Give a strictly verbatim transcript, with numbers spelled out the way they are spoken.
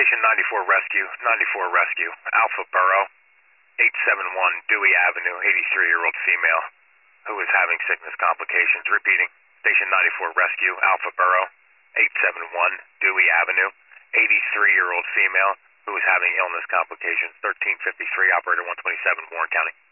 Station ninety-four Rescue, ninety-four Rescue, Alpha Borough, eight seven one Dewey Avenue, eighty-three-year-old female who is having sickness complications. Repeating, Station ninety-four Rescue, Alpha Borough, eight seven one Dewey Avenue, eighty-three-year-old female who is having illness complications. thirteen fifty-three, Operator one twenty-seven, Warren County.